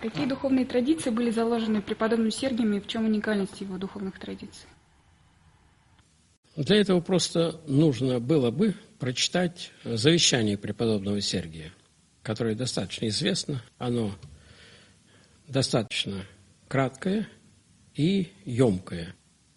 Какие духовные традиции были заложены преподобным Сергием и в чем уникальность его духовных традиций? Для этого просто нужно было бы прочитать завещание преподобного Сергия, которое достаточно известно. Оно достаточно краткое и емкое.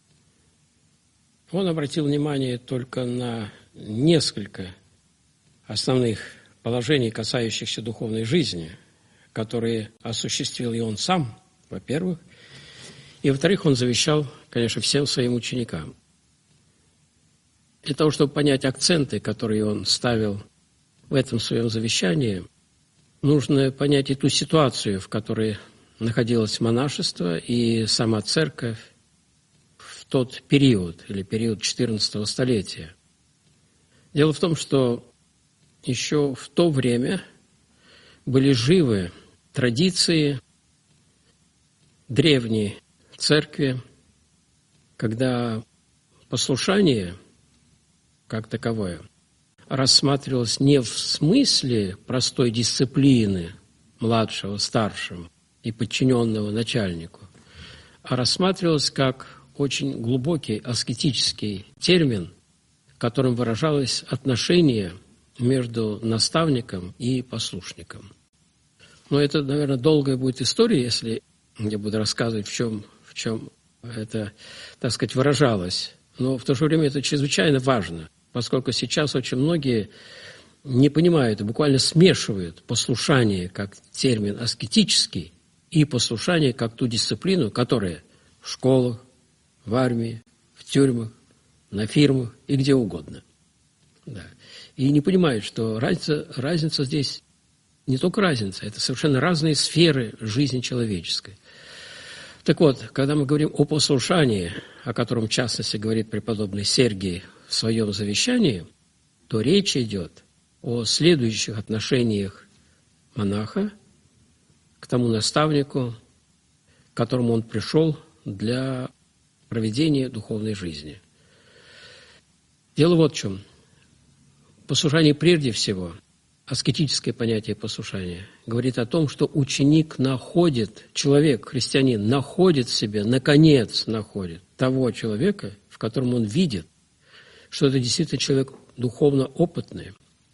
Он обратил внимание только на несколько основных положений, касающихся духовной жизни, которые осуществил и он сам, во-первых, и, во-вторых, он завещал, конечно, всем своим ученикам. Для того, чтобы понять акценты, которые он ставил в этом своем завещании, нужно понять и ту ситуацию, в которой находилось монашество и сама церковь в тот период, или период XIV столетия. Дело в том, что еще в то время были живы традиции древней церкви, когда послушание как таковое рассматривалось не в смысле простой дисциплины младшего, старшему и подчиненного начальнику, а рассматривалось как очень глубокий аскетический термин, которым выражалось отношение между наставником и послушником. Но это, наверное, долгая будет история, если я буду рассказывать, в чем это, так сказать, выражалось. Но в то же время это чрезвычайно важно, поскольку сейчас очень многие не понимают и буквально смешивают послушание как термин аскетический и послушание как ту дисциплину, которая в школах, в армии, в тюрьмах, на фирмах и где угодно. Да. И не понимают, что разница здесь не только разница, это совершенно разные сферы жизни человеческой. Так вот, когда мы говорим о послушании, о котором, в частности, говорит преподобный Сергий в своем завещании, то речь идет о следующих отношениях монаха к тому наставнику, к которому он пришел для проведения духовной жизни. Дело вот в чем. Послушание прежде всего, аскетическое понятие послушания, говорит о том, что ученик находит, человек, христианин, находит в себе, наконец находит того человека, в котором он видит, что это действительно человек духовно опытный,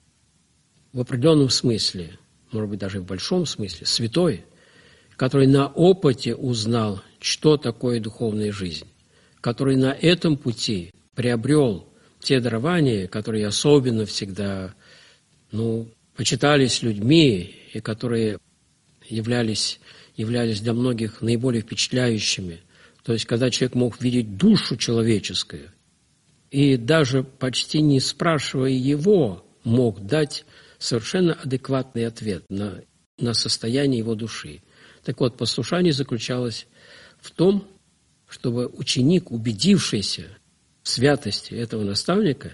в определенном смысле, может быть, даже в большом смысле, святой, который на опыте узнал, что такое духовная жизнь, который на этом пути приобрел те дарования, которые особенно всегда, почитались людьми и которые являлись для многих наиболее впечатляющими. То есть, когда человек мог видеть душу человеческую, и даже почти не спрашивая его, мог дать совершенно адекватный ответ на состояние его души. Так вот, послушание заключалось в том, чтобы ученик, убедившийся в святости этого наставника,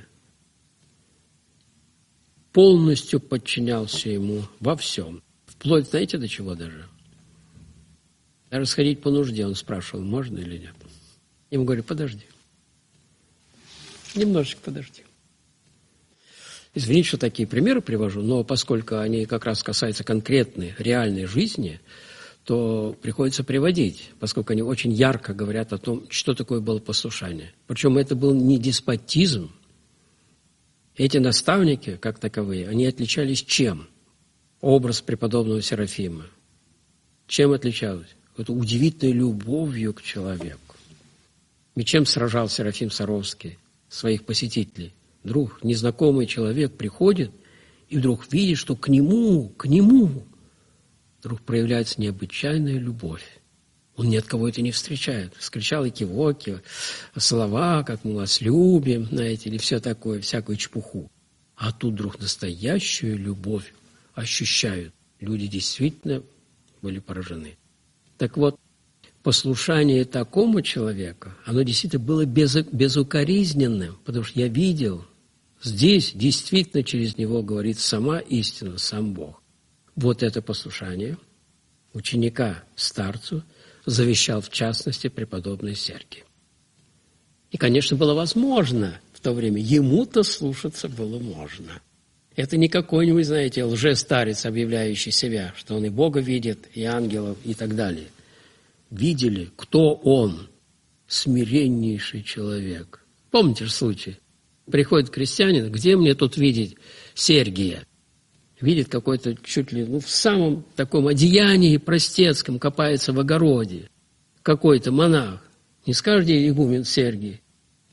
полностью подчинялся ему во всем. Вплоть, знаете, до чего даже? Даже сходить по нужде он спрашивал, можно или нет. Ему говорю, подожди. Немножечко подожди. Извините, что такие примеры привожу, но поскольку они как раз касаются конкретной, реальной жизни, то приходится приводить, поскольку они очень ярко говорят о том, что такое было послушание. Причем это был не деспотизм. Эти наставники, как таковые, они отличались чем? Образ преподобного Серафима. Чем отличалось? Это удивительной любовью к человеку. И чем сражал Серафим Саровский своих посетителей? Вдруг незнакомый человек приходит и вдруг видит, что к нему вдруг проявляется необычайная любовь. Он ни от кого это не встречает. Встречал и кивоки, слова, как мы вас любим, знаете, или все такое, всякую чепуху. А тут вдруг настоящую любовь ощущают. Люди действительно были поражены. Так вот, послушание такому человеку, оно действительно было безукоризненным, потому что я видел, здесь действительно через него говорит сама истина, сам Бог. Вот это послушание ученика старцу завещал, в частности, преподобный Сергий. И, конечно, было возможно в то время, ему-то слушаться было можно. Это не какой-нибудь, знаете, лжестарец, объявляющий себя, что он и Бога видит, и ангелов, и так далее. Видели, кто он, смиреннейший человек. Помните же случай? Приходит крестьянин, где мне тут видеть Сергия? Видит какой-то чуть ли в самом таком одеянии простецком копается в огороде. Какой-то монах. Не скажете, игумен Сергий?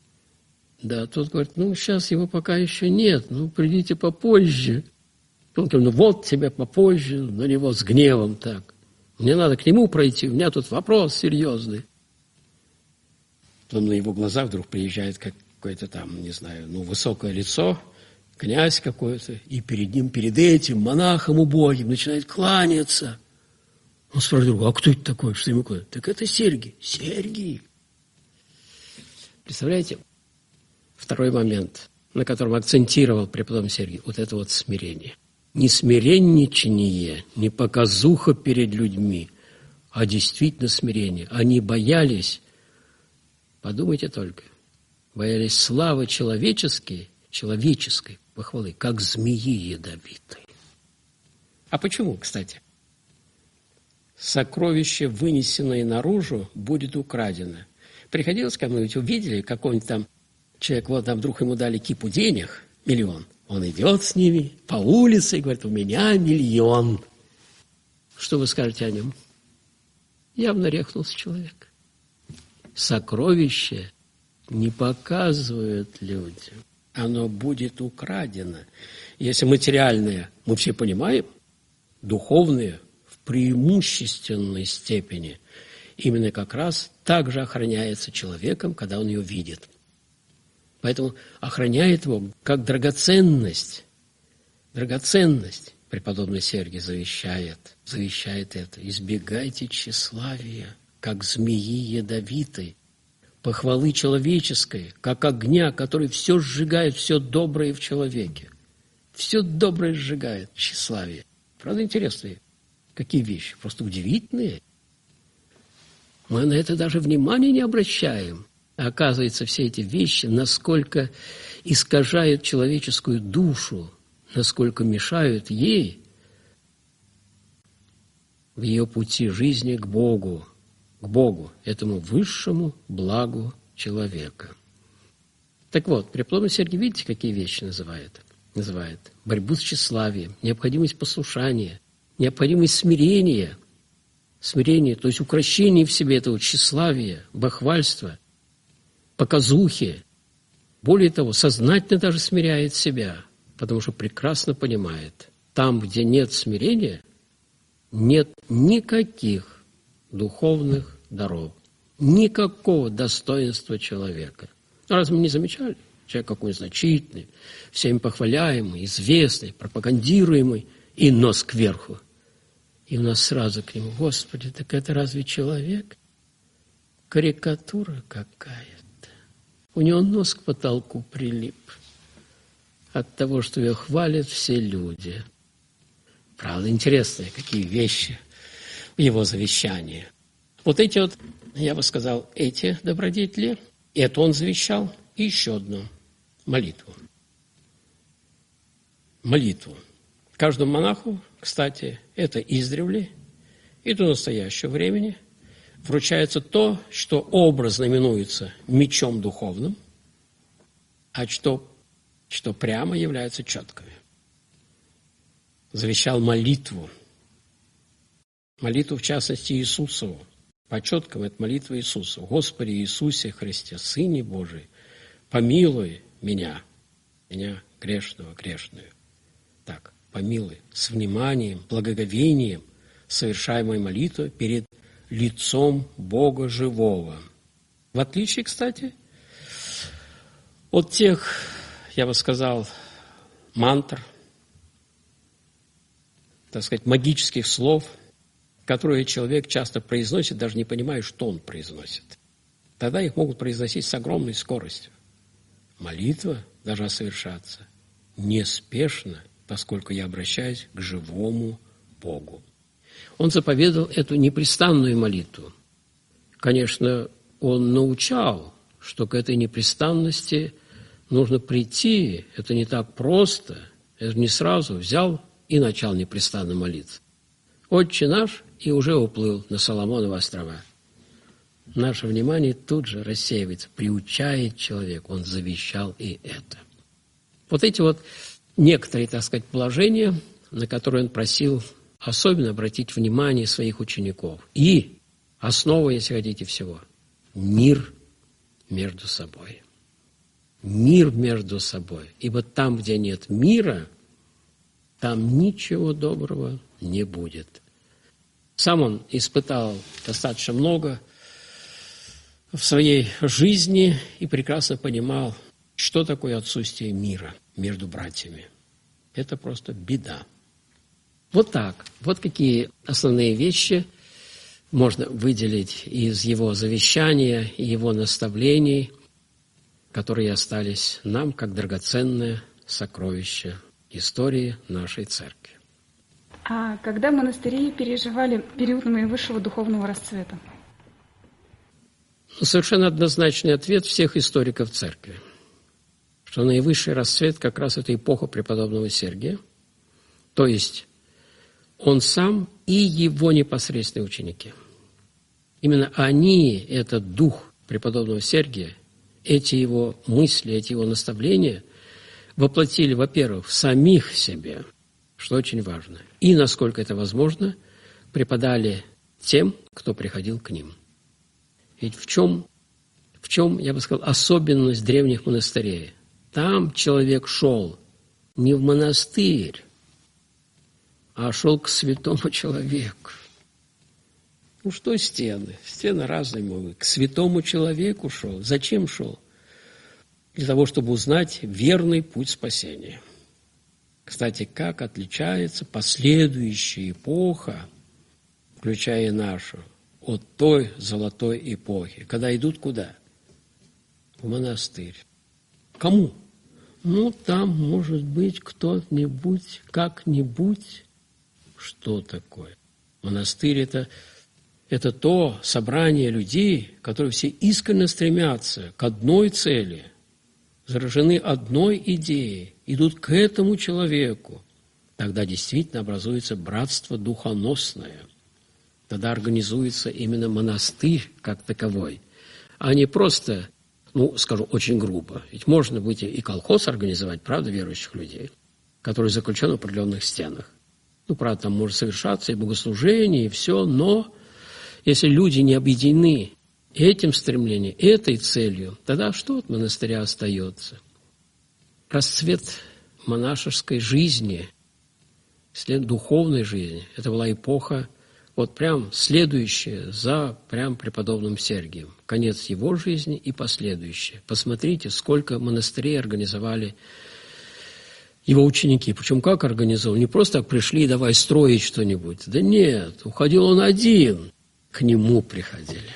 Да, тот говорит, сейчас его пока еще нет, придите попозже. Он говорит, вот тебе попозже, на него с гневом так. Мне надо к нему пройти, у меня тут вопрос серьезный. Потом на его глазах вдруг приезжает какое-то там, не знаю, высокое лицо, князь какой-то, и перед ним, перед этим монахом убогим начинает кланяться. Он спрашивает, а кто это такой, что ему кланяется? Так это Сергий. Сергий. Представляете? Второй момент, на котором акцентировал преподобный Сергий, вот это вот смирение. Не смиренничание, не показуха перед людьми, а действительно смирение. Они боялись, подумайте только, боялись славы человеческой похвалы, как змеи ядовитой. А почему, кстати? Сокровище, вынесенное наружу, будет украдено. Приходилось кому-нибудь, увидели какой-нибудь там человек, вот там вдруг ему дали кипу денег, 1 000 000. Он идет с ними по улице и говорит, у меня 1 000 000. Что вы скажете о нем? Явно рехнулся человек. Сокровище не показывают людям. Оно будет украдено. Если материальное, мы все понимаем, духовное в преимущественной степени именно как раз так же охраняется человеком, когда он ее видит. Поэтому охраняет его как драгоценность. Драгоценность. Преподобный Сергий завещает это. Избегайте тщеславия, как змеи ядовитой, похвалы человеческой, как огня, который все сжигает, все доброе в человеке. Все доброе сжигает тщеславие. Правда, интересные какие вещи, просто удивительные. Мы на это даже внимания не обращаем. А оказывается, все эти вещи, насколько искажают человеческую душу, насколько мешают ей в ее пути жизни к Богу, этому высшему благу человека. Так вот, преподобный Сергий, видите, какие вещи называет? Называет борьбу с тщеславием, необходимость послушания, необходимость смирения, то есть укрощение в себе этого тщеславия, бахвальства, показухи. Более того, сознательно даже смиряет себя, потому что прекрасно понимает, там, где нет смирения, нет никаких духовных даров, никакого достоинства человека. Разве мы не замечали? Человек какой значительный, всеми похваляемый, известный, пропагандируемый, и нос кверху. И у нас сразу к нему, Господи, так это разве человек? Карикатура какая-то. У него нос к потолку прилип от того, что ее хвалят все люди. Правда, интересные какие вещи в его завещании. Вот эти вот, я бы сказал, эти добродетели, это он завещал, и еще одну молитву. Молитву. Каждому монаху, кстати, это издревле и до настоящего времени вручается то, что образно именуется мечом духовным, а что прямо является четками. Завещал молитву. Молитву, в частности, Иисусову. По четкам это молитва Иисуса. Господи Иисусе Христе, Сыне Божий, помилуй меня грешную. Так, помилуй, с вниманием, благоговением совершаемой молитвы перед лицом Бога живого. В отличие, кстати, от тех, я бы сказал, мантр, так сказать, магических слов, которые человек часто произносит, даже не понимая, что он произносит. Тогда их могут произносить с огромной скоростью. Молитва должна совершаться неспешно, поскольку я обращаюсь к живому Богу. Он заповедал эту непрестанную молитву. Конечно, он научал, что к этой непрестанности нужно прийти. Это не так просто. Это же не сразу взял и начал непрестанно молиться. «Отче наш» и уже уплыл на Соломоновы острова. Наше внимание тут же рассеивается, приучает человек, он завещал и это. Вот эти вот некоторые, так сказать, положения, на которые он просил особенно обратить внимание своих учеников. И основа, если хотите, всего – мир между собой. Мир между собой. Ибо там, где нет мира, там ничего доброго не будет. Сам он испытал достаточно много в своей жизни и прекрасно понимал, что такое отсутствие мира между братьями. Это просто беда. Вот так. Вот какие основные вещи можно выделить из его завещания и его наставлений, которые остались нам как драгоценное сокровище истории нашей церкви. А когда монастыри переживали период наивысшего духовного расцвета? Совершенно однозначный ответ всех историков церкви, что наивысший расцвет как раз это эпоха преподобного Сергия, то есть он сам и его непосредственные ученики. Именно они, этот дух преподобного Сергия, эти его мысли, эти его наставления воплотили, во-первых, в самих себе, что очень важно, и, насколько это возможно, преподали тем, кто приходил к ним. Ведь в чем, я бы сказал, особенность древних монастырей? Там человек шел не в монастырь, а шел к святому человеку. Ну что стены? Стены разные могут. К святому человеку шел. Зачем шел? Для того, чтобы узнать верный путь спасения. Кстати, как отличается последующая эпоха, включая и нашу, от той золотой эпохи, когда идут куда? В монастырь. Кому? Ну, там, может быть, кто-нибудь, как-нибудь. Что такое? Монастырь – это то собрание людей, которые все искренне стремятся к одной цели, заражены одной идеей, идут к этому человеку. Тогда действительно образуется братство духоносное. Тогда организуется именно монастырь как таковой, а не просто, скажу очень грубо, ведь можно быть и колхоз организовать, правда, верующих людей, который заключен в определенных стенах. Правда, там может совершаться и богослужение, и все, но если люди не объединены этим стремлением, этой целью, тогда что от монастыря остается? Расцвет монашеской жизни, духовной жизни, это была эпоха, вот прям следующая за прям преподобным Сергием. Конец его жизни и последующее. Посмотрите, сколько монастырей организовали его ученики. Причем как организовали? Не просто так пришли и давай строить что-нибудь. Да нет, уходил он один. К нему приходили.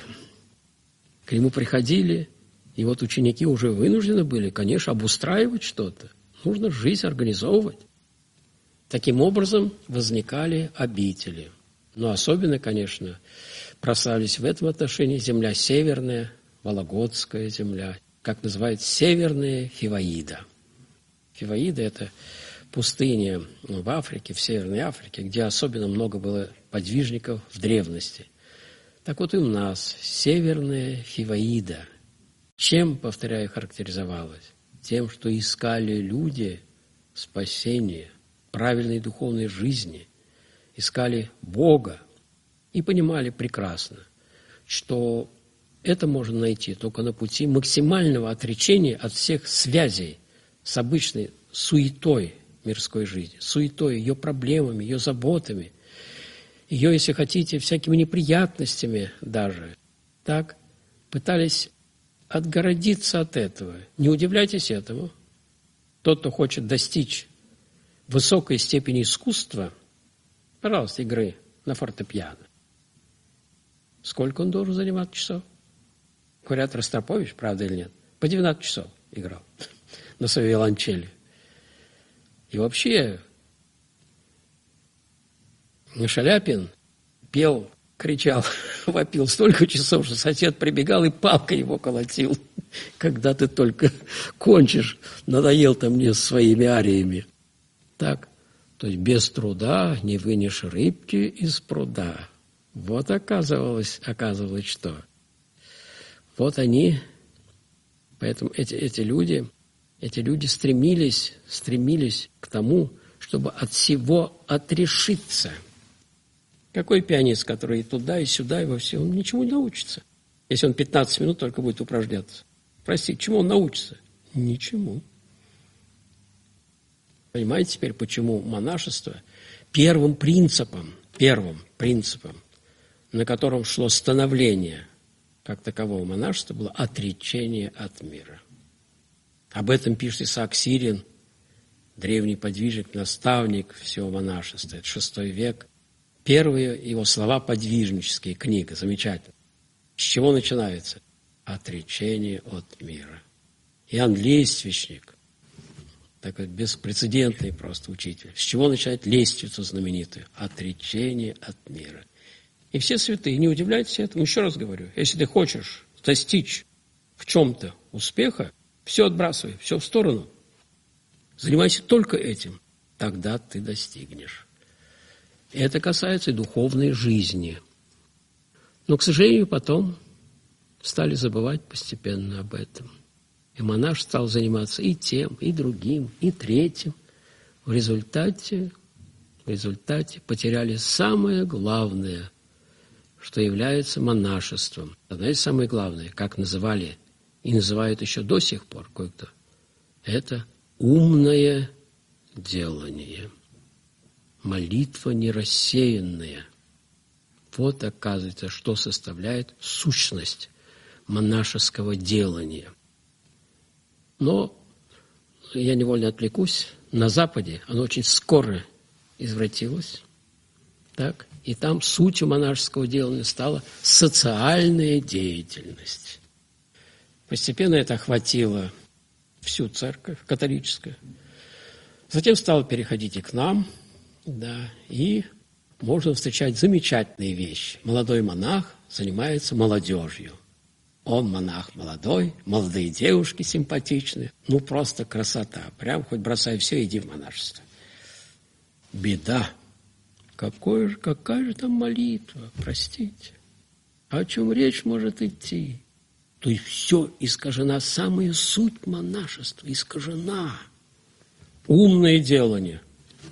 К нему приходили, и вот ученики уже вынуждены были, конечно, обустраивать что-то. Нужно жизнь организовывать. Таким образом возникали обители. Но особенно, конечно, прославились в этом отношении земля северная, Вологодская земля, как называют Северная Фиваида. Фиваида – это пустыня в Африке, в Северной Африке, где особенно много было подвижников в древности. Так вот и у нас Северная Фиваида. Чем, повторяю, характеризовалась? Тем, что искали люди спасения, правильной духовной жизни, искали Бога и понимали прекрасно, что это можно найти только на пути максимального отречения от всех связей с обычной суетой мирской жизни, суетой, ее проблемами, ее заботами, ее, если хотите, всякими неприятностями даже. Так пытались отгородиться от этого. Не удивляйтесь этому. Тот, кто хочет достичь высокой степени искусства, пожалуйста, игры на фортепиано. Сколько он должен занимать часов? Говорят, Ростропович, правда или нет, по 12 часов играл на своей виолончели. И вообще Шаляпин пел, кричал, вопил столько часов, что сосед прибегал и палкой его колотил. Когда ты только кончишь, надоел ты мне своими ариями. Так? То есть без труда не вынешь рыбки из пруда. Вот оказывалось, что. Вот они, поэтому эти люди стремились к тому, чтобы от всего отрешиться. Какой пианист, который и туда, и сюда, и во все, он ничему не научится, если он 15 минут только будет упражняться. Прости, чему он научится? Ничему. Понимаете теперь, почему монашество первым принципом, на котором шло становление как такового монашества, было отречение от мира. Об этом пишет Исаак Сирин, древний подвижник, наставник всего монашества. Это VI век. Первые его слова подвижнические, книга, замечательно. С чего начинается? Отречение от мира. Иоанн Лествичник, такой беспрецедентный просто учитель. С чего начинает лестницу знаменитую? Отречение от мира. И все святые, не удивляйтесь этому. Еще раз говорю, если ты хочешь достичь в чем-то успеха, все отбрасывай, все в сторону. Занимайся только этим. Тогда ты достигнешь. И это касается и духовной жизни. Но, к сожалению, потом стали забывать постепенно об этом. И монах стал заниматься и тем, и другим, и третьим. В результате потеряли самое главное, что является монашеством. Знаете, самое главное, как называли и называют еще до сих пор кое-кто, это умное делание. Молитва нерассеянная. Вот, оказывается, что составляет сущность монашеского делания. Но я невольно отвлекусь. На Западе оно очень скоро извратилось. Так? И там сутью монашеского делания стала социальная деятельность. Постепенно это охватило всю церковь католическую. Затем стало переходить и к нам. Да, и можно встречать замечательные вещи. Молодой монах занимается молодежью. Он монах молодой, молодые девушки симпатичные. Ну, просто красота. Прям хоть бросай все, иди в монашество. Беда. Какая же там молитва, простите. О чем речь может идти? То есть все искажена, самая суть монашества искажена. Умное делание.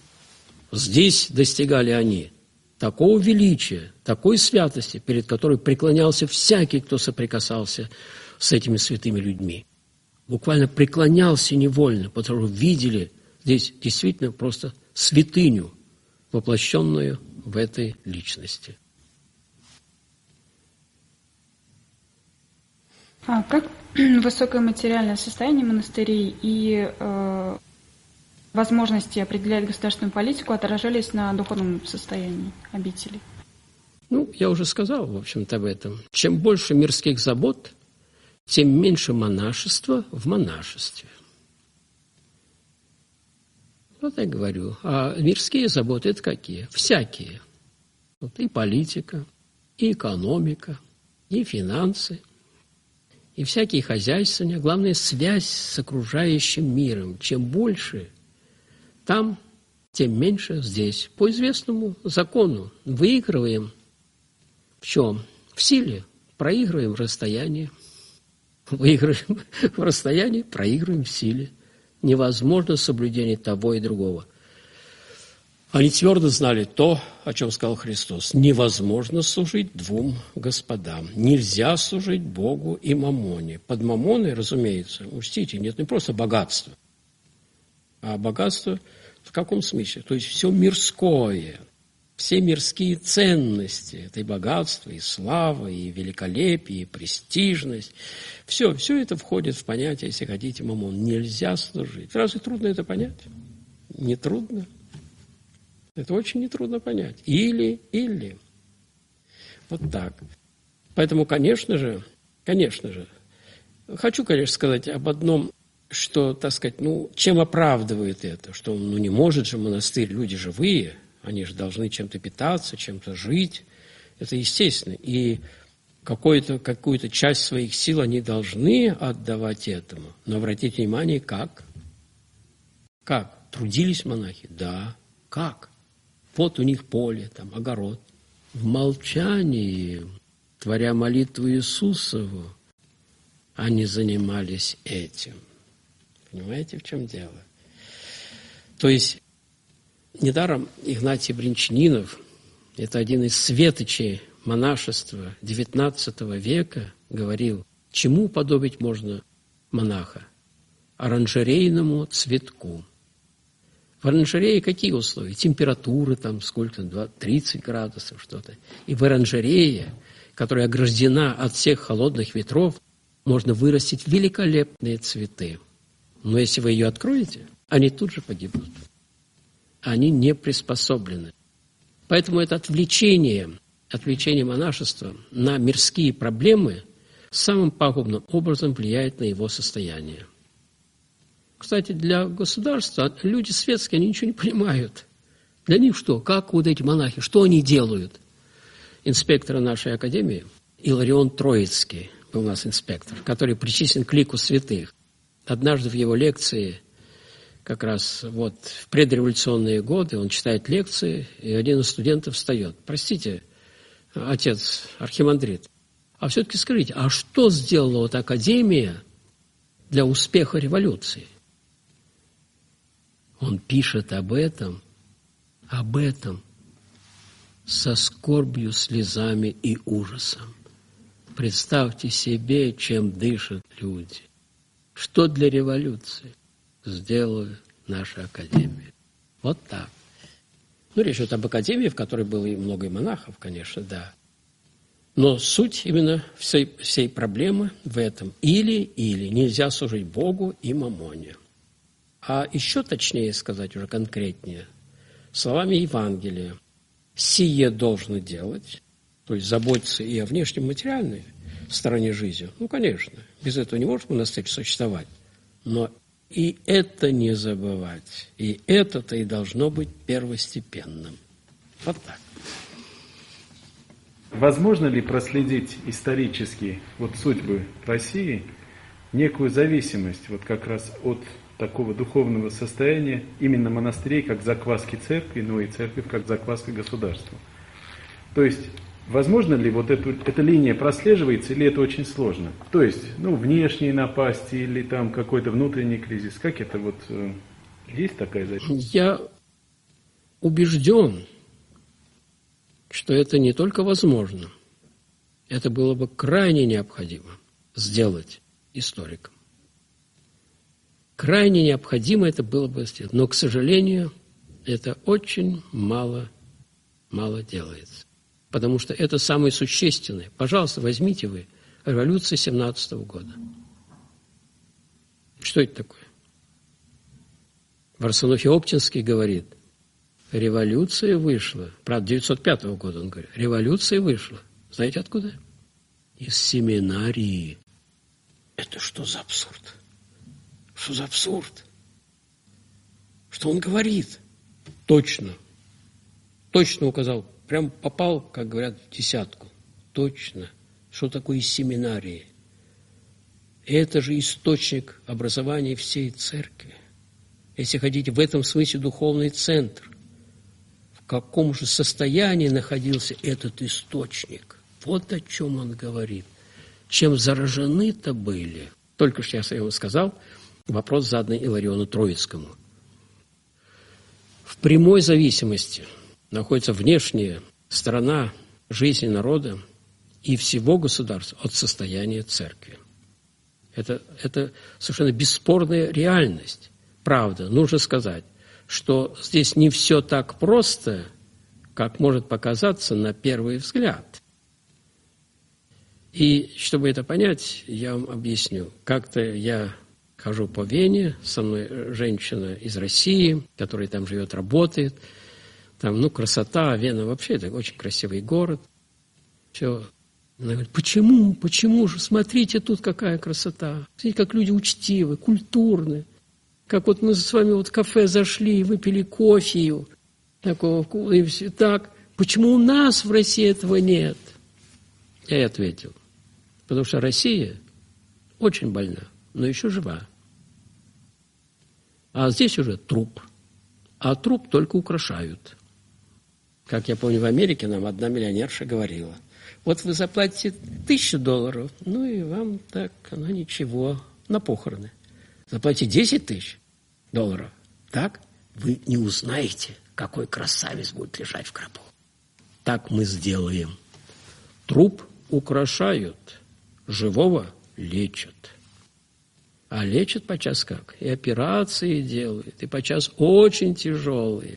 Здесь достигали они такого величия, такой святости, перед которой преклонялся всякий, кто соприкасался с этими святыми людьми. Буквально преклонялся невольно, потому что видели здесь действительно просто святыню, воплощенную в этой личности. А как высокое материальное состояние монастырей и возможности определять государственную политику отражались на духовном состоянии обителей? Ну, я уже сказал, в общем-то, об этом. Чем больше мирских забот, тем меньше монашества в монашестве. Вот я говорю. А мирские заботы – это какие? Всякие. Вот и политика, и экономика, и финансы, и всякие хозяйствования. Главное – связь с окружающим миром. Чем больше там, тем меньше здесь. По известному закону выигрываем в чем? В силе. Проигрываем в расстоянии. Выигрываем в расстоянии, проигрываем в силе. Невозможно соблюдение того и другого. Они твердо знали то, о чем сказал Христос. Невозможно служить двум господам. Нельзя служить Богу и мамоне. Под мамоной, разумеется, учтите, нет не просто богатства, а богатство в каком смысле? То есть все мирское, все мирские ценности, это и богатство, и слава, и великолепие, и престижность. Все это входит в понятие, если хотите, мамон. Нельзя служить. Разве трудно это понять? Не трудно. Это очень нетрудно понять. Или. Вот так. Поэтому, конечно же, хочу, конечно, сказать об одном, что, так сказать, чем оправдывает это, что, не может же монастырь, люди живые, они же должны чем-то питаться, чем-то жить. Это естественно. И какую-то часть своих сил они должны отдавать этому. Но обратите внимание, как? Как? трудились монахи? Да. Как? Вот у них поле, там, огород. В молчании, творя молитву Иисусову, они занимались этим. Понимаете, в чем дело? То есть, недаром Игнатий Бринчанинов, это один из светочей монашества XIX века, говорил, чему подобить можно монаха? Оранжерейному цветку. В оранжерее какие условия? Температура там сколько, 30 градусов, что-то. И в оранжерее, которая ограждена от всех холодных ветров, можно вырастить великолепные цветы. Но если вы ее откроете, они тут же погибнут. Они не приспособлены. Поэтому это отвлечение монашества на мирские проблемы самым пагубным образом влияет на его состояние. Кстати, для государства люди светские, они ничего не понимают. Для них что? Как вот эти монахи? Что они делают? Инспектор нашей академии, Иларион Троицкий, был у нас инспектор, который причислен к лику святых. Однажды в его лекции, как раз вот в предреволюционные годы, он читает лекции, и один из студентов встает. Простите, отец архимандрит, а все-таки скажите, а что сделала вот академия для успеха революции? Он пишет об этом со скорбью, слезами и ужасом. Представьте себе, чем дышат люди. Что для революции сделала наша академия? Вот так. Ну, речь идет об академии, в которой было и много и монахов, конечно, да. Но суть именно всей проблемы в этом. Или нельзя служить Богу и мамоне. А еще точнее сказать, уже конкретнее, словами Евангелия, сие должно делать, то есть заботиться и о внешнем материальной стороне жизни. Ну, конечно, без этого не может монастырь существовать. Но и это не забывать. И это-то и должно быть первостепенным. Вот так. Возможно ли проследить исторически вот судьбы России, некую зависимость вот как раз от такого духовного состояния именно монастырей как закваски церкви, но и церковь как закваска государства? То есть, возможно ли вот эта линия прослеживается, или это очень сложно? То есть, внешние напасти или там какой-то внутренний кризис, как это вот, есть такая зависимость? Я убежден, что это не только возможно, это было бы крайне необходимо сделать историкам. Крайне необходимо это было бы сделать. Но, к сожалению, это очень мало делается. Потому что это самое существенное. Пожалуйста, возьмите вы революцию 17 года. Что это такое? Варсонофий-Оптинский говорит, революция вышла, правда, 905 года он говорит, революция вышла. Знаете откуда? Из семинарии. Это что за абсурд? Что за абсурд? Что он говорит? Точно указал. Прям попал, как говорят, в десятку. Точно. Что такое из семинарии? Это же источник образования всей церкви. Если хотите, в этом смысле духовный центр. В каком же состоянии находился этот источник? Вот о чем он говорит. Чем заражены-то были? Только что я ему сказал, вопрос заданный Илариону Троицкому. В прямой зависимости находится внешняя сторона жизни народа и всего государства от состояния церкви. Это совершенно бесспорная реальность. Правда, нужно сказать, что здесь не все так просто, как может показаться на первый взгляд. И чтобы это понять, я вам объясню. Как-то я хожу по Вене, со мной женщина из России, которая там живет, работает. Там, красота, Вена вообще это очень красивый город. Все. Она говорит, почему же, смотрите, тут какая красота. Смотрите, как люди учтивы, культурны. Как вот мы с вами в кафе зашли, выпили кофе, такого, и все так. Почему у нас в России этого нет? Я ей ответил, потому что Россия очень больна, но еще жива. А здесь уже труп. а труп только украшают. Как я помню, в Америке нам одна миллионерша говорила: вот вы заплатите $1000, ну и вам так, ну ничего, на похороны. Заплатите $10 000, так вы не узнаете, какой красавец будет лежать в гробу. Так мы сделаем. Труп украшают, живого лечат. А лечат подчас как? И операции делают, и подчас очень тяжелые.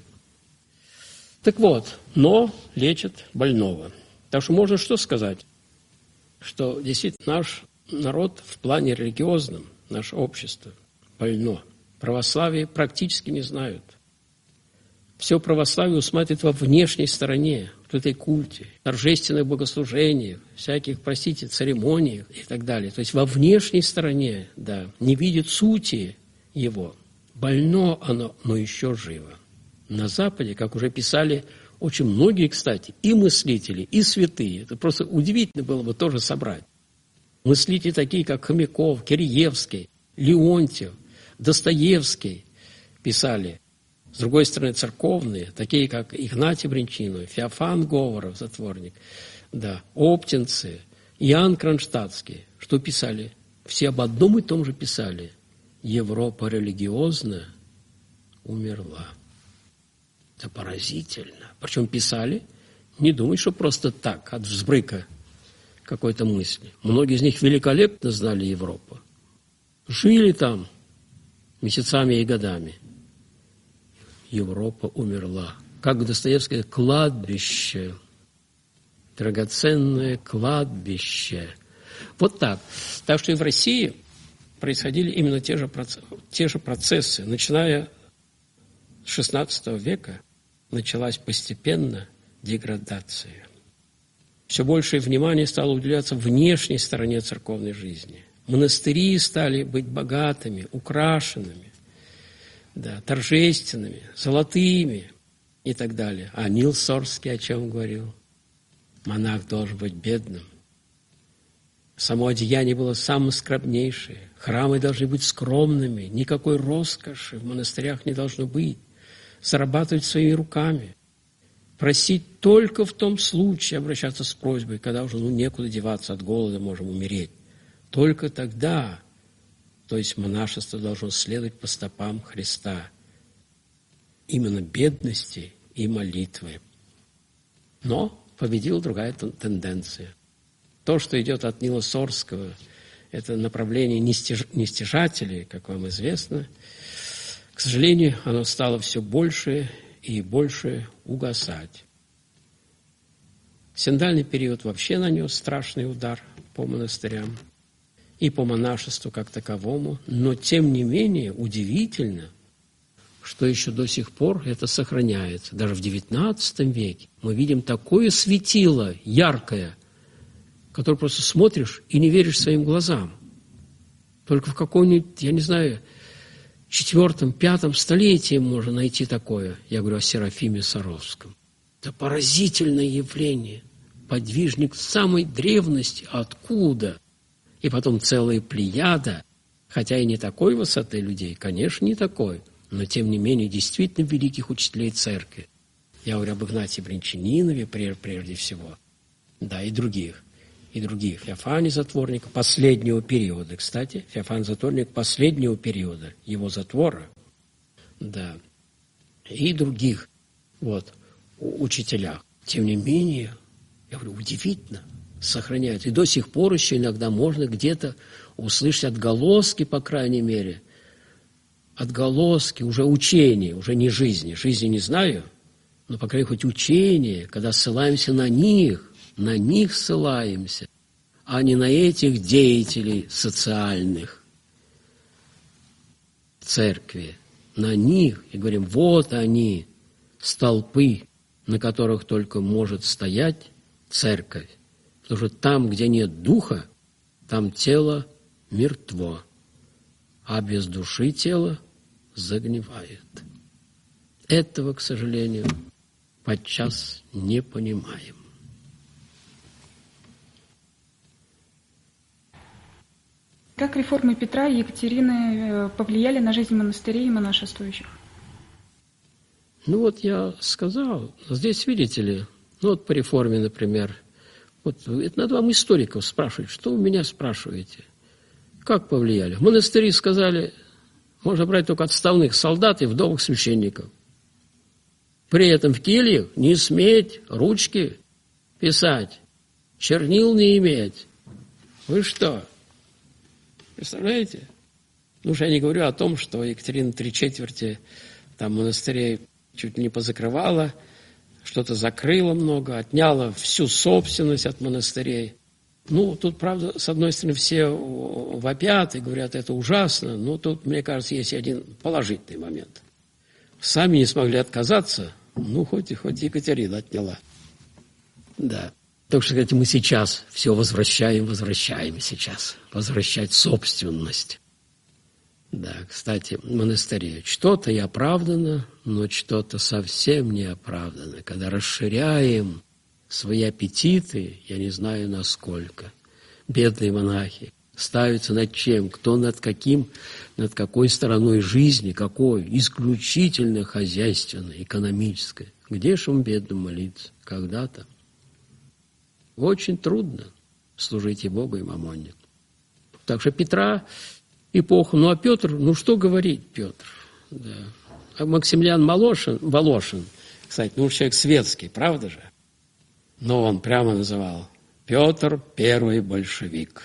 Так вот, но лечат больного. Так что можно что сказать? Что действительно наш народ в плане религиозном, наше общество больно. Православие практически не знают. Все православие усматривает во внешней стороне, в этой культе, торжественных богослужениях, всяких, простите, церемониях и так далее. То есть во внешней стороне, да, не видит сути его. Больно оно, но еще живо. На Западе, как уже писали очень многие, кстати, и мыслители, и святые, это просто удивительно было бы тоже собрать. Мыслители такие, как Хомяков, Киреевский, Леонтьев, Достоевский писали. С другой стороны, церковные, такие как Игнатий Бринчинов, Феофан Говоров, затворник, да, оптинцы, Иоанн Кронштадтский, что писали? Все об одном и том же писали. Европа религиозная умерла. Это поразительно. Причем писали, не думай, что просто так, от взбрыка какой-то мысли. Многие из них великолепно знали Европу. Жили там месяцами и годами. Европа умерла. Как Достоевский, кладбище. Драгоценное кладбище. Вот так. Так что и в России происходили именно те же процессы. Начиная с XVI века началась постепенно деградация. Все большее внимание стало уделяться внешней стороне церковной жизни. Монастыри стали быть богатыми, украшенными, да, торжественными, золотыми и так далее. А Нил Сорский о чем говорил? Монах должен быть бедным. Само одеяние было самым скромнейшее. Храмы должны быть скромными. Никакой роскоши в монастырях не должно быть. Зарабатывать своими руками. Просить только в том случае, обращаться с просьбой, когда уже некуда деваться от голода, можем умереть. Только тогда, то есть монашество должно следовать по стопам Христа. Именно бедности и молитвы. Но победила другая тенденция. То, что идет от Нила Сорского, это направление нестяжателей, как вам известно. К сожалению, оно стало все больше и больше угасать. Синодальный период вообще нанес страшный удар по монастырям и по монашеству как таковому, но тем не менее удивительно, что еще до сих пор это сохраняется. Даже в XIX веке мы видим такое светило яркое, которое просто смотришь и не веришь своим глазам. Только в каком-нибудь, я не знаю, 4-5 столетии можно найти такое. Я говорю о Серафиме Саровском. Это поразительное явление. Подвижник самой древности. Откуда? И потом целая плеяда, хотя и не такой высоты людей, конечно, не такой, но тем не менее действительно великих учителей церкви. Я говорю об Игнатии Бринчанинове прежде всего, да, и других. Феофане Затворника последнего периода, кстати, Феофан Затворник последнего периода его затвора, да, и других учителях. Тем не менее, я говорю, удивительно, сохраняют. И до сих пор еще иногда можно где-то услышать отголоски, по крайней мере, отголоски уже учения, уже не жизни. Жизни не знаю, но, по крайней мере, хоть учения, когда ссылаемся на них ссылаемся, а не на этих деятелей социальных церкви. На них, и говорим, вот они, столпы, на которых только может стоять церковь. Потому что там, где нет духа, там тело мертво, а без души тело загнивает. Этого, к сожалению, подчас не понимаем. Как реформы Петра и Екатерины повлияли на жизнь монастырей и монашествующих? Ну вот я сказал, здесь, видите ли, ну вот по реформе, например, вот это надо вам историков спрашивать, что вы меня спрашиваете? Как повлияли? В монастыри сказали, можно брать только отставных солдат и вдовых священников. При этом в кельях не сметь ручки писать, чернил не иметь. Вы что? Представляете? Ну, уж я не говорю о том, что Екатерина 3/4 там монастырей чуть ли не позакрывала, что-то закрыла много, отняла всю собственность от монастырей. Ну, тут, правда, с одной стороны, все вопят и говорят, это ужасно, но тут, мне кажется, есть один положительный момент. Сами не смогли отказаться, ну, хоть Екатерина отняла. Да. Так что, говорите, мы сейчас все возвращаем сейчас. Возвращать собственность. Да, кстати, монастыри. Что-то и оправдано, но что-то совсем не оправдано. Когда расширяем свои аппетиты, я не знаю насколько, бедные монахи ставятся над чем, кто над какой стороной жизни, какой, исключительно хозяйственной, экономической. Где ж им бедным молиться? Когда-то. Очень трудно служить и Богу, и мамоне. Так что Петра эпоха, ну а Петр, ну что говорить Петр? Да. А Максимилиан Волошин, кстати, ну человек светский, правда же? Но он прямо называл Петр первый большевик.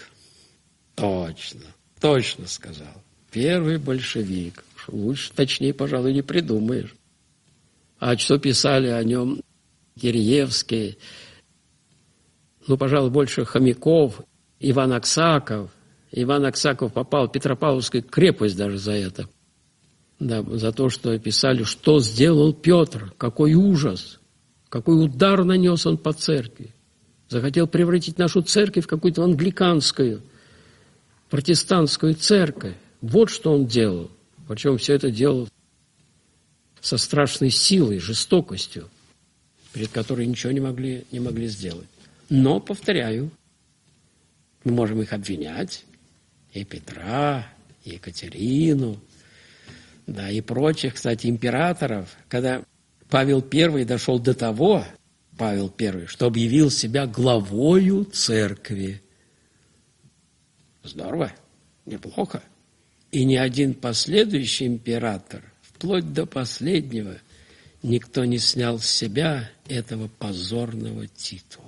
Точно сказал. Первый большевик. Лучше, точнее, пожалуй, не придумаешь. А что писали о нем Киреевский, ну, пожалуй, больше Хомяков, Иван Аксаков. Иван Аксаков попал в Петропавловскую крепость даже за это. Да, за то, что писали, что сделал Петр, какой ужас, какой удар нанес он по церкви. Захотел превратить нашу церковь в какую-то англиканскую, протестантскую церковь. Вот что он делал. Причем все это делал со страшной силой, жестокостью, перед которой ничего не могли сделать. Но, повторяю, мы можем их обвинять, и Петра, и Екатерину, да, и прочих, кстати, императоров. Когда Павел I дошел до того, что объявил себя главою церкви. Здорово, неплохо. И ни один последующий император, вплоть до последнего, никто не снял с себя этого позорного титула.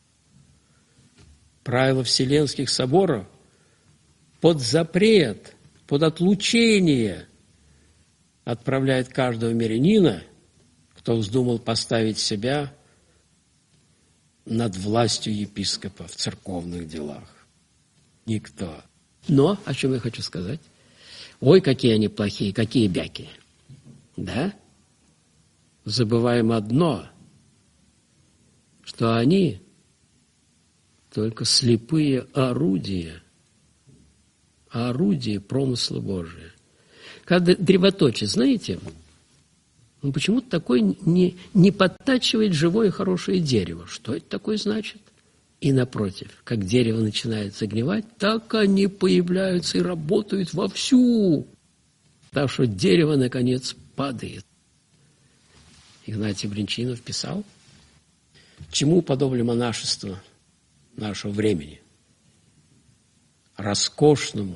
Правила Вселенских соборов под запрет, под отлучение отправляет каждого мирянина, кто вздумал поставить себя над властью епископа в церковных делах. Никто. Но, о чем я хочу сказать? Ой, какие они плохие, какие бяки. Да? Забываем одно, что они только слепые орудия промысла Божия. Когда древоточие, знаете, он почему-то такой не подтачивает живое хорошее дерево. Что это такое значит? И напротив, как дерево начинает загнивать, так они появляются и работают вовсю. Так что дерево, наконец, падает. Игнатий Бринчинов писал, чему подобно монашество нашего времени? Роскошному,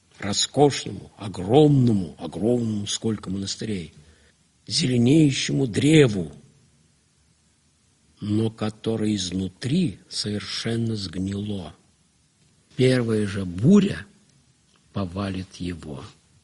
огромному, сколько монастырей, зеленеющему древу, но которое изнутри совершенно сгнило. Первая же буря повалит его.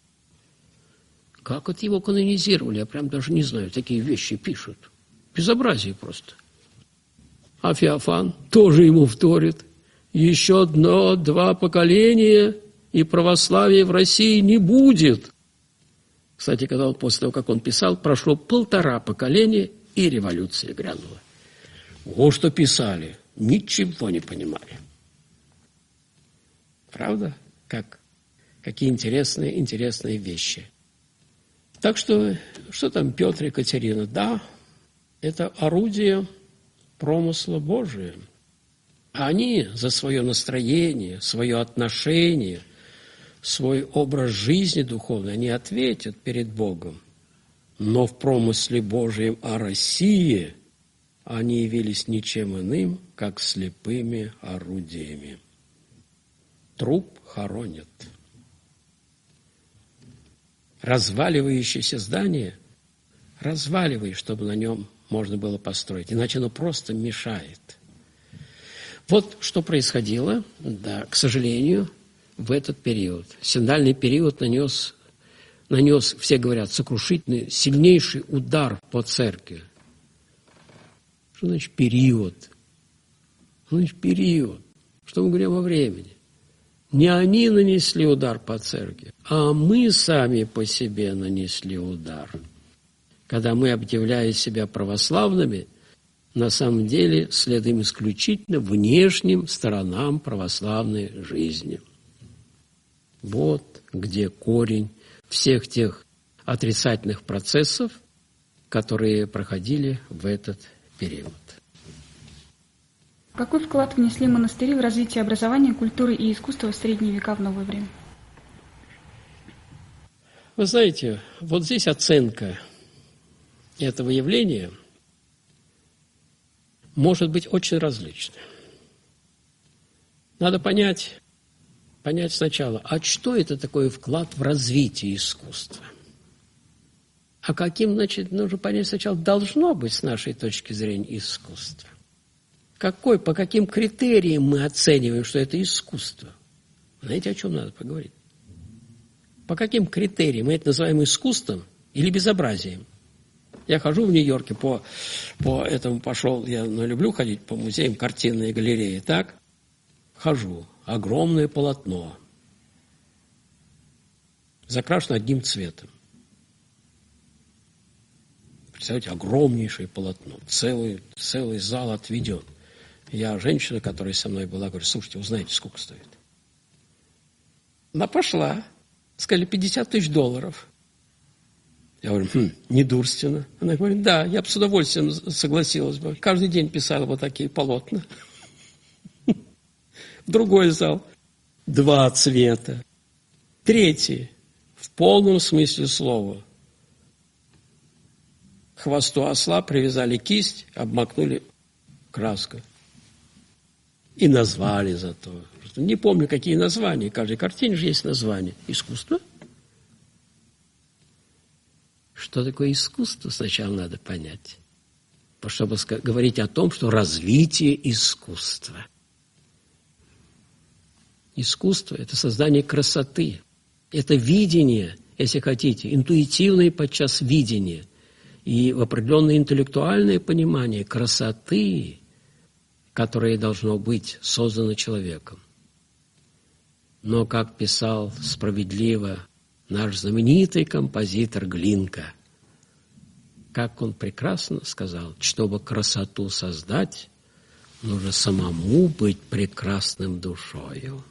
Как это его канонизировали, я прям даже не знаю, такие вещи пишут. Безобразие просто. А Феофан тоже ему вторит. Еще 1-2 поколения, и православия в России не будет. Кстати, когда после того, как он писал, прошло 1,5 поколения, и революция грянула. Вот что писали, ничего не понимали. Правда? Какие интересные вещи. Так что там Петр и Екатерина? Да, это орудие промысла Божия. Они за свое настроение, свое отношение, свой образ жизни духовный, они ответят перед Богом. но в промысле Божьем о России они явились ничем иным, как слепыми орудиями. Труп хоронят. Разваливающееся здание разваливай, чтобы на нем можно было построить, иначе оно просто мешает. Вот что происходило, да, к сожалению, в этот период. Синодальный период нанес, все говорят, сокрушительный, сильнейший удар по церкви. Что значит период? Что значит период? Что мы говорим о времени? Не они нанесли удар по церкви, а мы сами по себе нанесли удар. Когда мы, объявляя себя православными, на самом деле следуем исключительно внешним сторонам православной жизни. Вот где корень всех тех отрицательных процессов, которые проходили в этот период. Какой вклад внесли монастыри в развитие образования, культуры и искусства в средние века в новое время? Вы знаете, вот здесь оценка этого явления может быть очень различной. Надо понять сначала, а что это такое вклад в развитие искусства? А каким, нужно понять сначала, должно быть с нашей точки зрения искусство? По каким критериям мы оцениваем, что это искусство? Знаете, о чем надо поговорить? По каким критериям мы это называем искусством или безобразием? Я хожу в Нью-Йорке, по этому пошел, я люблю ходить по музеям, картинные галереи, так? Хожу, огромное полотно, закрашено одним цветом. Представляете, огромнейшее полотно, целый зал отведен. Я женщина, которая со мной была, говорю, слушайте, узнаете, сколько стоит? Она пошла, сказали, $50 000. Я говорю, недурственно. Она говорит, да, я бы с удовольствием согласилась бы. Каждый день писала вот такие полотна. Другой зал, 2 цвета. Третий, в полном смысле слова. К хвосту осла привязали кисть, обмакнули краской. И назвали зато. Не помню, какие названия. Каждой картине же есть название. Искусство. Что такое искусство, сначала надо понять. Чтобы говорить о том, что развитие искусства. Искусство – это создание красоты. Это видение, если хотите, интуитивное подчас видение. И определенное интеллектуальное понимание красоты, которое должно быть создано человеком. Но, как писал справедливо наш знаменитый композитор Глинка, как он прекрасно сказал, чтобы красоту создать, нужно самому быть прекрасным душою.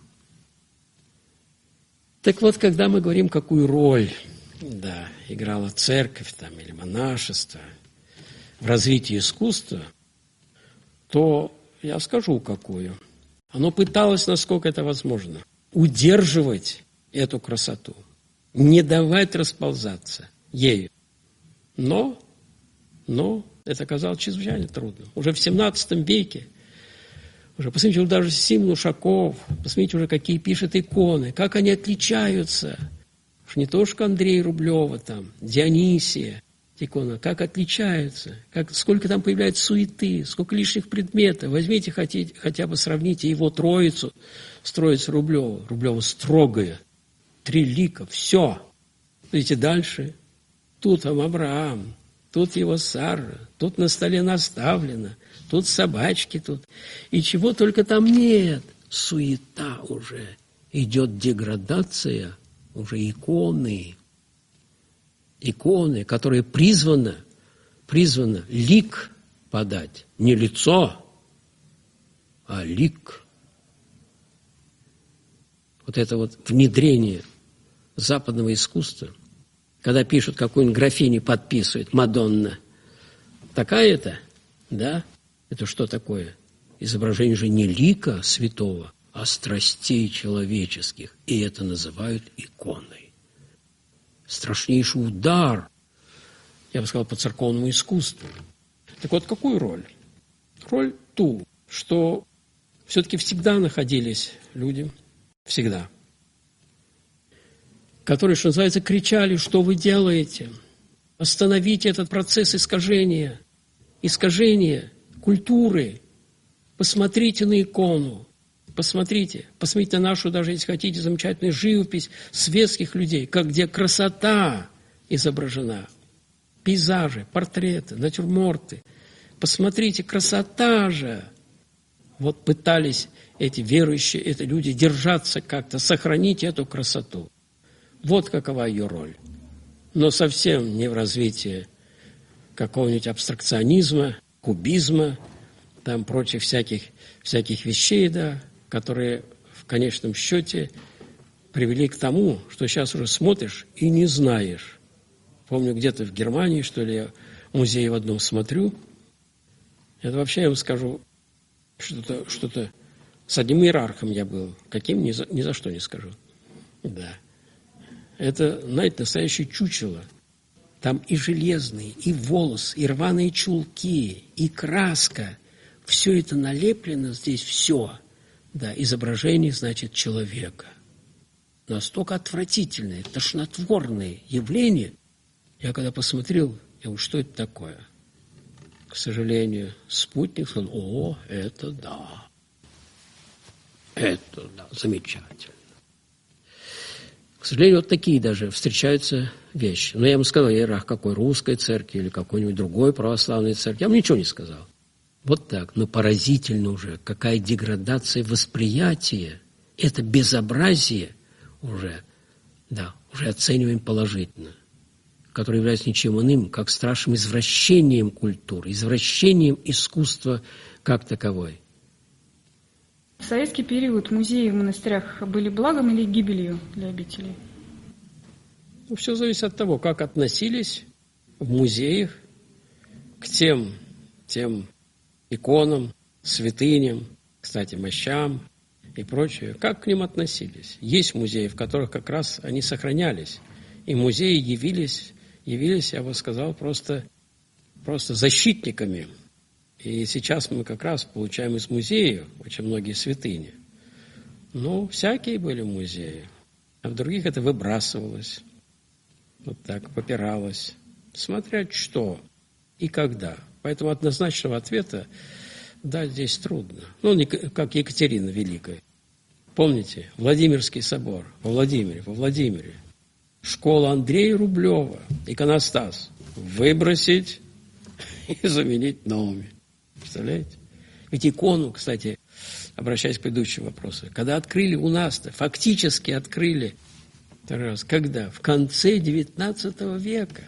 Так вот, когда мы говорим, какую роль играла церковь или монашество в развитии искусства, то я скажу, какую. Оно пыталось, насколько это возможно, удерживать эту красоту, не давать расползаться ею. Но это оказалось чрезвычайно трудно. Уже в XVII веке, посмотрите, даже Симон Ушаков, посмотрите уже, какие пишет иконы, как они отличаются. Уж не то, что Андрея Рублева, Дионисия, икона, как отличаются, сколько там появляется суеты, сколько лишних предметов. Возьмите, хотя бы сравните его Троицу с Троицей Рублева. Рублева строгая, 3 лика, все. Видите, дальше. Тут вам Авраам, тут его Сара, тут на столе наставлено, тут собачки, тут. И чего только там нет. Суета уже. Идет деградация уже иконы. Иконы, которые призваны лик подать. Не лицо, а лик. Вот это вот внедрение западного искусства, когда пишут, какую-нибудь графиню подписывает, Мадонна. Такая-то, да? Это что такое? Изображение же не лика святого, а страстей человеческих. И это называют иконой. Страшнейший удар я бы сказал, по церковному искусству. Так вот, какую роль? Роль ту, что все-таки всегда находились люди, всегда, которые, что называется, кричали: что вы делаете? Остановите этот процесс искажения культуры. Посмотрите на икону, посмотрите на нашу, даже если хотите, замечательную живопись светских людей, где красота изображена, пейзажи, портреты, натюрморты. Посмотрите, красота же! Вот пытались эти верующие, эти люди держаться как-то, сохранить эту красоту. Вот какова ее роль. Но совсем не в развитии какого-нибудь абстракционизма, кубизма, там прочих всяких вещей, да, которые в конечном счете привели к тому, что сейчас уже смотришь и не знаешь. Помню, где-то в Германии, что ли, я в музее в одном смотрю. Это вообще, я вам скажу, что-то с одним иерархом я был. Каким, ни за что не скажу. Да. Это, знаете, настоящее чучело. Там и железные, и волос, и рваные чулки, и краска. Все это налеплено здесь, все. Да, изображение, значит, человека. Настолько отвратительное, тошнотворное явление. Я когда посмотрел, я говорю, что это такое? К сожалению, спутник сказал: о, это да. Это да, замечательно. К сожалению, вот такие даже встречаются вещи. Но я вам сказал, иерарх какой, русской церкви или какой-нибудь другой православной церкви. Я вам ничего не сказал. Вот так. Но поразительно уже, какая деградация восприятия. Это безобразие уже оцениваем положительно, которое является ничем иным, как страшным извращением культуры, извращением искусства как таковой. В советский период музеи в монастырях были благом или гибелью для обителей? Ну, все зависит от того, как относились в музеях к тем иконам, святыням, кстати, мощам и прочее. Как к ним относились? Есть музеи, в которых как раз они сохранялись. И музеи явились, я бы сказал, просто защитниками. И сейчас мы как раз получаем из музеев очень многие святыни. Ну, всякие были музеи. А в других это выбрасывалось. Вот так, попиралось. Смотря что и когда. Поэтому однозначного ответа дать здесь трудно. Ну, не как Екатерина Великая. Помните, Владимирский собор во Владимире. Школа Андрея Рублева, иконостас. Выбросить и заменить новыми. Представляете? Ведь икону, кстати, обращаясь к предыдущему вопросу, когда открыли у нас-то, фактически открыли, когда? В конце XIX века.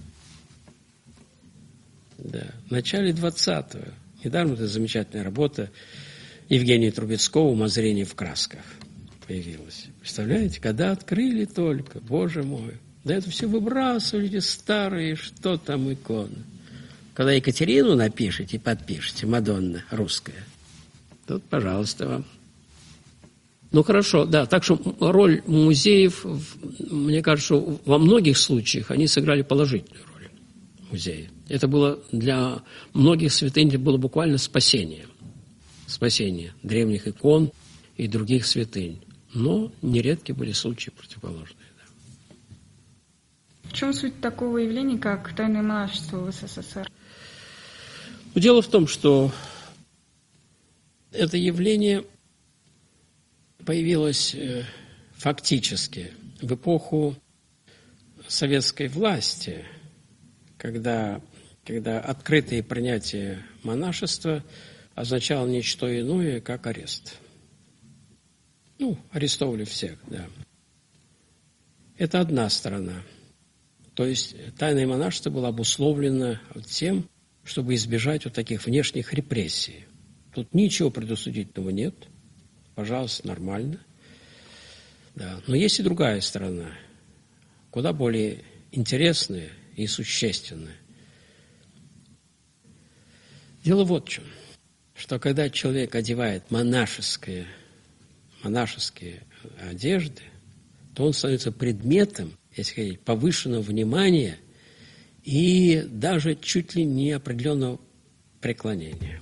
Да, в начале 20-го. Недаром эта замечательная работа Евгения Трубецкого «Умозрение в красках» появилась. Представляете, когда открыли только, Боже мой, да это все выбрасывали, эти старые, что там иконы. Когда Екатерину напишите, подпишите, Мадонна русская, тут, пожалуйста, вам. Ну, хорошо, да, так что роль музеев, мне кажется, во многих случаях они сыграли положительную роль, музеи. Это было для многих святынь, это было буквально спасение древних икон и других святынь. Но нередки были случаи противоположные. В чем суть такого явления, как тайное монашество в СССР? Дело в том, что это явление появилось фактически в эпоху советской власти, когда открытое принятие монашества означало не что иное, как арест. Ну, арестовывали всех, да. Это одна сторона. То есть тайное монашество было обусловлено тем, чтобы избежать вот таких внешних репрессий. Тут ничего предусудительного нет. Пожалуйста, нормально. Да. Но есть и другая сторона, куда более интересная и существенная. Дело вот в чем, что когда человек одевает монашеские одежды, то он становится предметом, если хотите, повышенного внимания и даже чуть ли не определенного преклонения.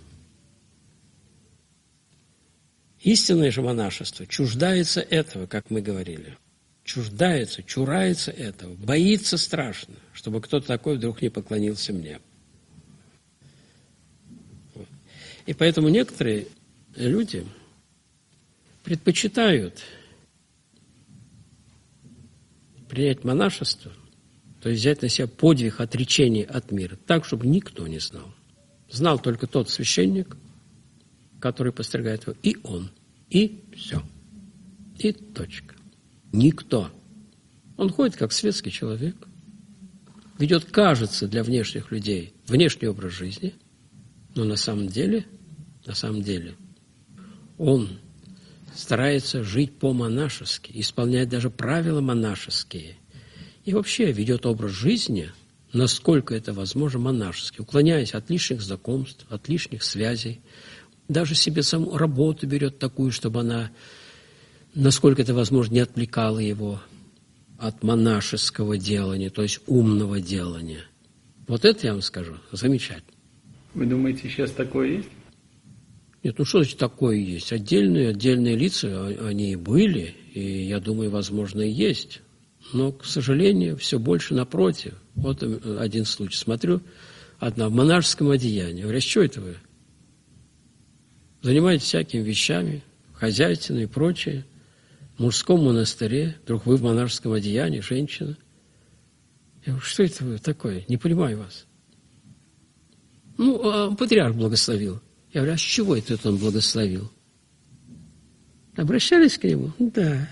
Истинное же монашество чуждается этого, как мы говорили. Чурается этого, боится страшно, чтобы кто-то такой вдруг не поклонился мне. И поэтому некоторые люди предпочитают принять монашество, то есть взять на себя подвиг отречения от мира, так, чтобы никто не знал. Знал только тот священник, который постригает его, и он, и все, и точка. Никто. Он ходит как светский человек, ведет, кажется, для внешних людей внешний образ жизни, но на самом деле он старается жить по-монашески, исполнять даже правила монашеские. И вообще ведет образ жизни, насколько это возможно, монашески, уклоняясь от лишних знакомств, от лишних связей. Даже себе саму работу берет такую, чтобы она, насколько это возможно, не отвлекала его от монашеского делания, то есть умного делания. Вот это, я вам скажу, замечательно. Вы думаете, сейчас такое есть? Нет, ну что значит такое есть? Отдельные лица, они и были, и, я думаю, возможно, и есть. Но, к сожалению, все больше напротив. Вот один случай. Смотрю, одна в монашеском одеянии. Говорю, что это вы? Занимаетесь всякими вещами, хозяйственные и прочее. В мужском монастыре, вдруг вы в монашеском одеянии, женщина. Я говорю, что это вы такое? Не понимаю вас. Патриарх благословил. Я говорю, а с чего это он благословил? Обращались к нему? Да.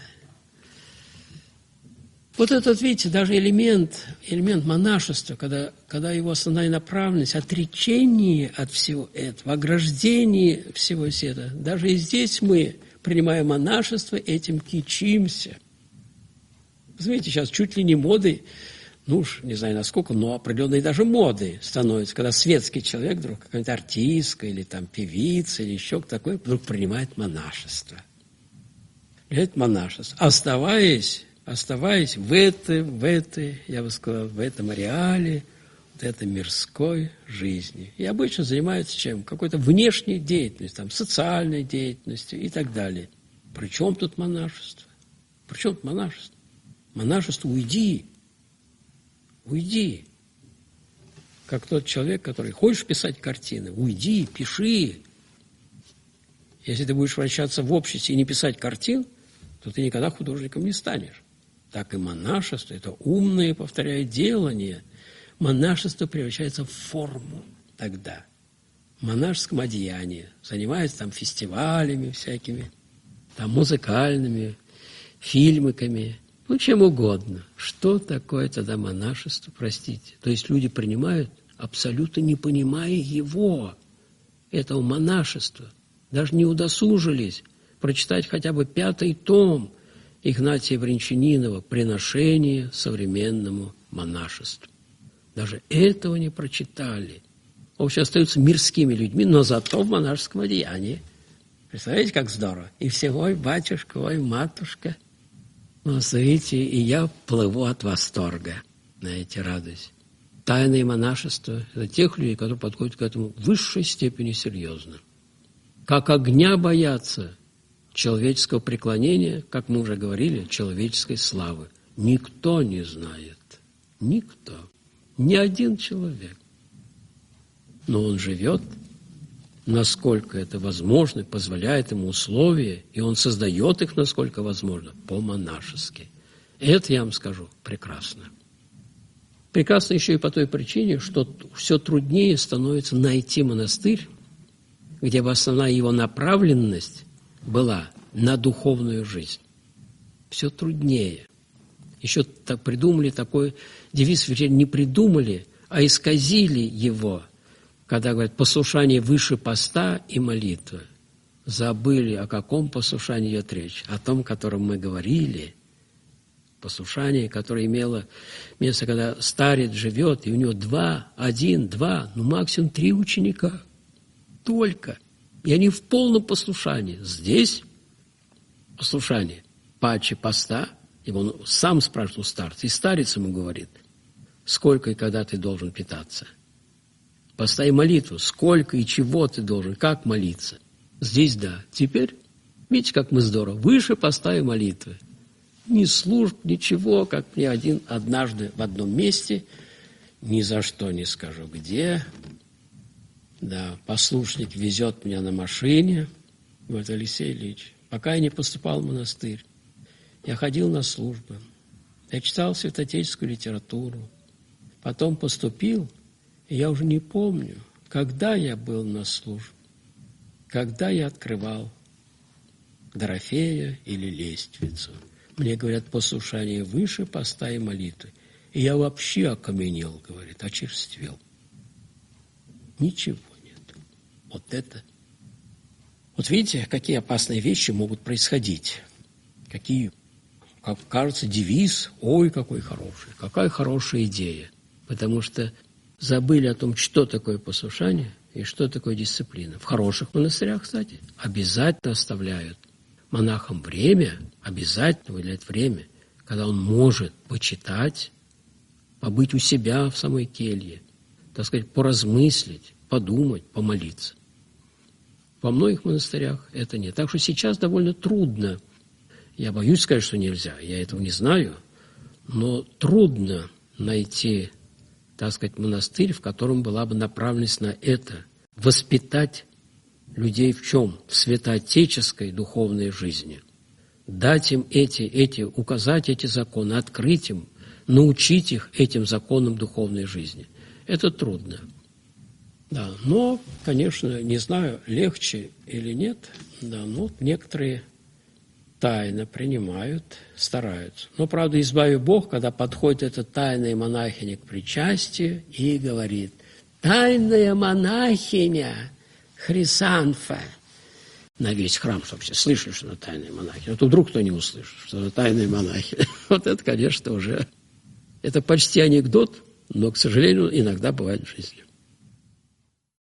Вот этот, видите, даже элемент монашества, когда его основная направленность, отречение от всего этого, ограждение всего этого, даже и здесь мы, принимая монашество, этим кичимся. Знаете, сейчас чуть ли не моды, не знаю насколько, но определенные даже моды становятся, когда светский человек, вдруг какая-нибудь артистка или там певица или еще кто-то такой, вдруг принимает монашество. Это монашество. Оставаясь в этой, я бы сказал, в этом ареале, вот этой мирской жизни. И обычно занимаются чем? Какой-то внешней деятельностью, там, социальной деятельностью и так далее. При чем тут монашество? При чем тут монашество? Монашество уйди. Как тот человек, который хочешь писать картины, уйди, пиши. Если ты будешь вращаться в обществе и не писать картин, то ты никогда художником не станешь. Так и монашество – это умное, повторяю, делание. Монашество превращается в форму тогда. В монашеском одеянии. Занимается там фестивалями всякими, там музыкальными, фильмиками, чем угодно. Что такое тогда монашество, простите? То есть люди принимают, абсолютно не понимая его, этого монашества. Даже не удосужились прочитать хотя бы 5-й том Игнатия Брянчанинова «Приношение современному монашеству». Даже этого не прочитали. В общем, остаются мирскими людьми, но зато в монашеском одеянии. Представляете, как здорово? И все, ой, батюшка, ой, матушка. Смотрите, и я плыву от восторга, знаете, радуюсь. Тайное монашество – это тех людей, которые подходят к этому в высшей степени серьезно. Как огня боятся человеческого преклонения, как мы уже говорили, человеческой славы. Никто не знает. Никто. Ни один человек. Но он живет, насколько это возможно, позволяет ему условия, и он создает их, насколько возможно, по-монашески. Это, я вам скажу, прекрасно. Прекрасно еще и по той причине, что все труднее становится найти монастырь, где бы основная его направленность была на духовную жизнь. Все труднее. Еще так придумали такой девиз, не придумали, а исказили его, когда говорят «послушание выше поста и молитвы». Забыли, о каком послушании идет речь. О том, о котором мы говорили. Послушание, которое имело место, когда старец живет, и у него 2, максимум 3 ученика. Только. И они в полном послушании. Здесь послушание паче поста. И он сам спрашивает у старца. И старец ему говорит: сколько и когда ты должен питаться. Поставь молитву, сколько и чего ты должен, как молиться. Здесь да. Теперь, видите, как мы здорово. Выше поставим молитвы. Ни служб, ничего, как мне однажды в одном месте, ни за что не скажу где, да, послушник везет меня на машине, говорит: Алексей Ильич, пока я не поступал в монастырь, я ходил на службы, я читал святоотеческую литературу, потом поступил, и я уже не помню, когда я был на службе, когда я открывал Дорофея или лествицу. Мне говорят, послушание выше поста и молитвы. И я вообще окаменел, говорит, очерствел. Ничего нет. Вот это. Вот видите, какие опасные вещи могут происходить. Какие, как кажется, девиз. Ой, какой хороший, какая хорошая идея. Потому что забыли о том, что такое послушание и что такое дисциплина. В хороших монастырях, кстати, обязательно оставляют монахам время, обязательно выделять время, когда он может почитать, побыть у себя в самой келье, так сказать, поразмыслить, подумать, помолиться. Во многих монастырях это нет. Так что сейчас довольно трудно. Я боюсь сказать, что нельзя, я этого не знаю, но трудно найти, так сказать, монастырь, в котором была бы направленность на это, воспитать людей в чем? В святоотеческой духовной жизни. Дать им указать эти законы, открыть им, научить их этим законам духовной жизни. Это трудно. Да, но, конечно, не знаю, легче или нет, да, но некоторые тайно принимают, стараются. Но, правда, избави Бог, когда подходит эта тайная монахиня к причастию и говорит: «Тайная монахиня Хрисанфа», на весь храм, чтобы все слышали, что она тайная монахиня. А то вдруг кто не услышит, что она тайная монахиня. Вот это, конечно, уже... Это почти анекдот, но, к сожалению, иногда бывает в жизни.